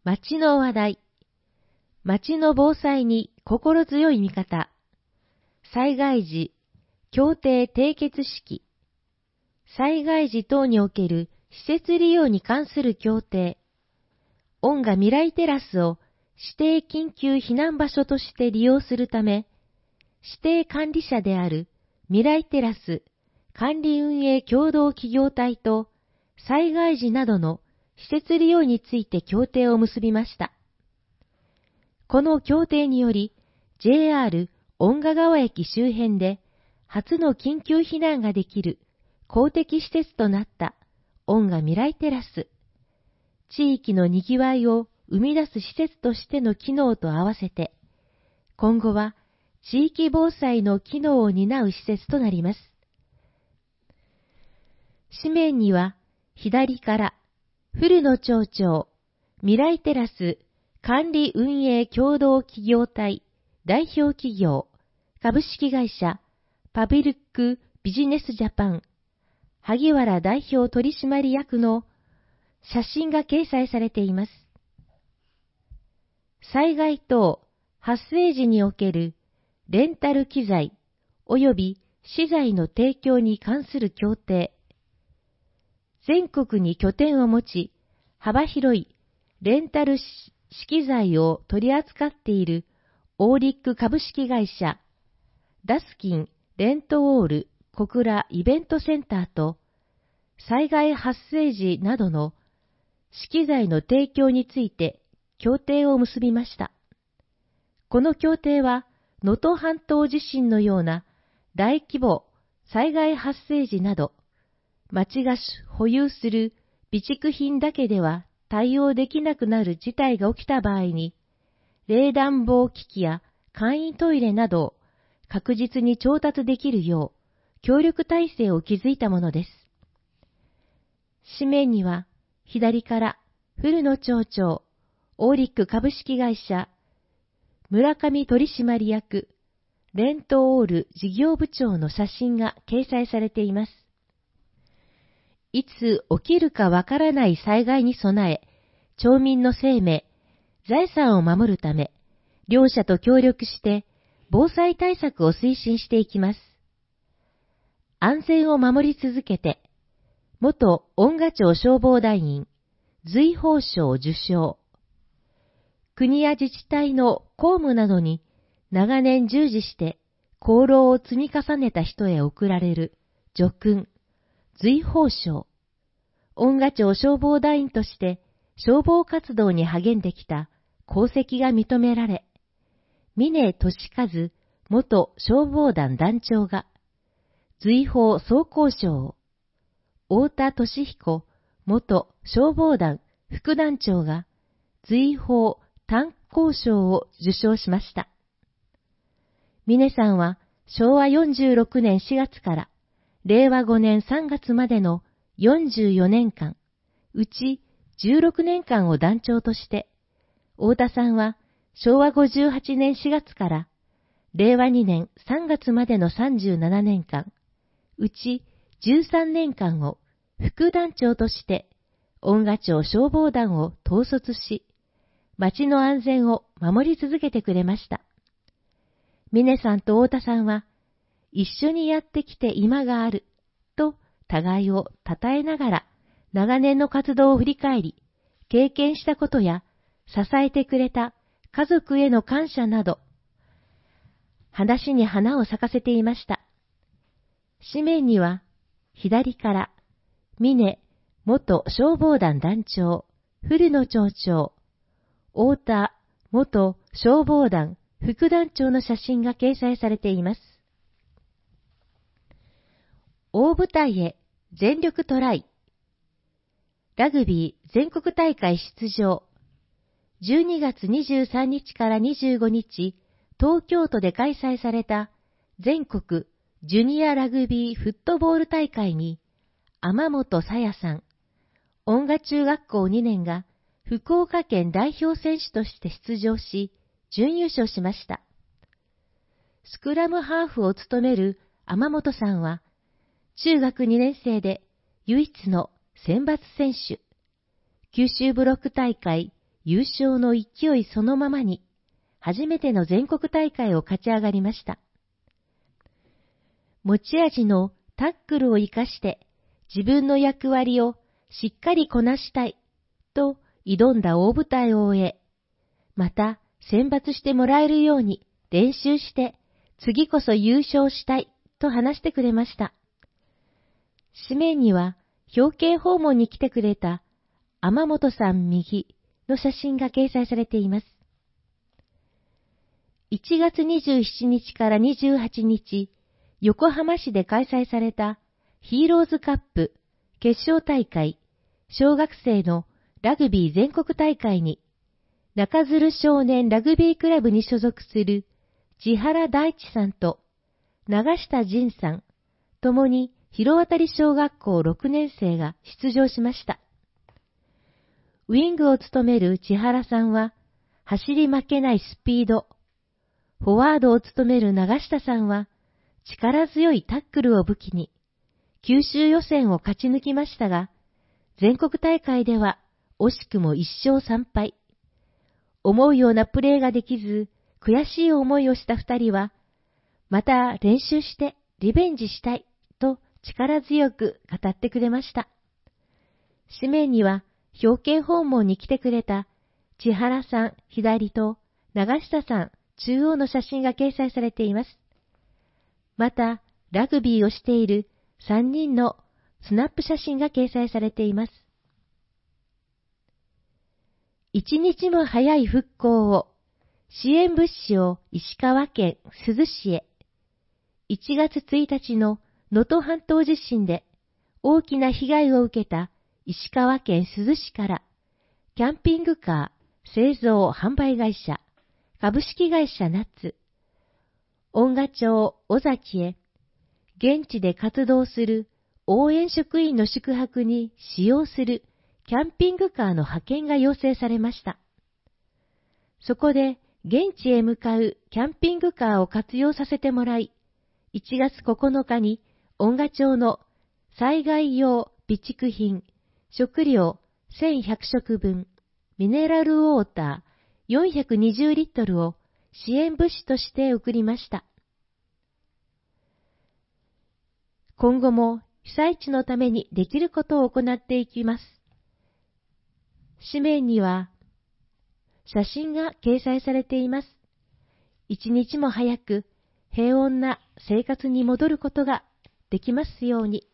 町の話題。町の防災に心強い味方。災害時、協定締結式。災害時等における施設利用に関する協定。御賀未来テラスを指定緊急避難場所として利用するため、指定管理者である未来テラス管理運営共同企業体と災害時などの施設利用について協定を結びました。この協定により、JR 御賀川駅周辺で初の緊急避難ができる公的施設となった御賀未来テラス、地域のにぎわいを生み出す施設としての機能と合わせて、今後は地域防災の機能を担う施設となります。紙面には、左から古野町長、未来テラス管理運営共同企業体代表企業株式会社パブリックビジネスジャパン萩原代表取締役の写真が掲載されています。災害等発生時におけるレンタル機材及び資材の提供に関する協定。全国に拠点を持ち、幅広いレンタル資機材を取り扱っているオーリック株式会社、ダスキンレントオール小倉イベントセンターと、災害発生時などの資機材の提供について協定を結びました。この協定は、能登半島地震のような大規模災害発生時など、町が保有する備蓄品だけでは対応できなくなる事態が起きた場合に、冷暖房機器や簡易トイレなどを確実に調達できるよう協力体制を築いたものです。紙面には、左から古野町長、オーリック株式会社、村上取締役、レントオール事業部長の写真が掲載されています。いつ起きるかわからない災害に備え、町民の生命、財産を守るため、両者と協力して防災対策を推進していきます。安全を守り続けて、元御賀町消防団員、随宝賞受賞。国や自治体の公務などに長年従事して功労を積み重ねた人へ贈られる叙勲、随宝賞。御賀町消防団員として消防活動に励んできた功績が認められ、峰俊和元消防団団長が随宝装甲賞を、太田俊彦元消防団副団長が随宝炭鉱賞を受賞しました。峰さんは昭和46年4月から令和5年3月までの44年間、うち16年間を団長として、太田さんは昭和58年4月から令和2年3月までの37年間、うち13年間を副団長として、御賀町消防団を統率し、町の安全を守り続けてくれました。峰さんと太田さんは、一緒にやってきて今がある、と互いを称えながら、長年の活動を振り返り、経験したことや、支えてくれた家族への感謝など、話に花を咲かせていました。紙面には、左から、峰元消防団団長、古野町長、太田元消防団副団長の写真が掲載されています。大舞台へ全力トライ。ラグビー全国大会出場。12月23日から25日、東京都で開催された全国ジュニアラグビーフットボール大会に、天本さやさん、御賀中学校2年が福岡県代表選手として出場し、準優勝しました。スクラムハーフを務める天本さんは、中学2年生で唯一の選抜選手、九州ブロック大会優勝の勢いそのままに、初めての全国大会を勝ち上がりました。持ち味のタックルを生かして自分の役割をしっかりこなしたいと挑んだ大舞台を終え、また選抜してもらえるように練習して次こそ優勝したいと話してくれました。紙面には表敬訪問に来てくれた天本さん右の写真が掲載されています。1月27日から28日、横浜市で開催されたヒーローズカップ決勝大会小学生のラグビー全国大会に中鶴少年ラグビークラブに所属する千原大地さんと長下仁さん、ともに広渡小学校6年生が出場しました。ウィングを務める千原さんは走り負けないスピード、フォワードを務める長下さんは力強いタックルを武器に九州予選を勝ち抜きましたが、全国大会では惜しくも1勝3敗。思うようなプレーができず、悔しい思いをした二人は、また練習してリベンジしたいと力強く語ってくれました。紙面には表敬訪問に来てくれた千原さん左と長下さん中央の写真が掲載されています。また、ラグビーをしている3人のスナップ写真が掲載されています。一日も早い復興を、支援物資を石川県珠洲市へ。1月1日の能登半島地震で大きな被害を受けた石川県珠洲市から、キャンピングカー製造販売会社、株式会社ナッツ、恩賀町尾崎へ、現地で活動する応援職員の宿泊に使用するキャンピングカーの派遣が要請されました。そこで現地へ向かうキャンピングカーを活用させてもらい、1月9日に恩賀町の災害用備蓄品、食料1100食分、ミネラルウォーター420リットルを支援物資として送りました。今後も被災地のためにできることを行っていきます。紙面には写真が掲載されています。一日も早く平穏な生活に戻ることができますように。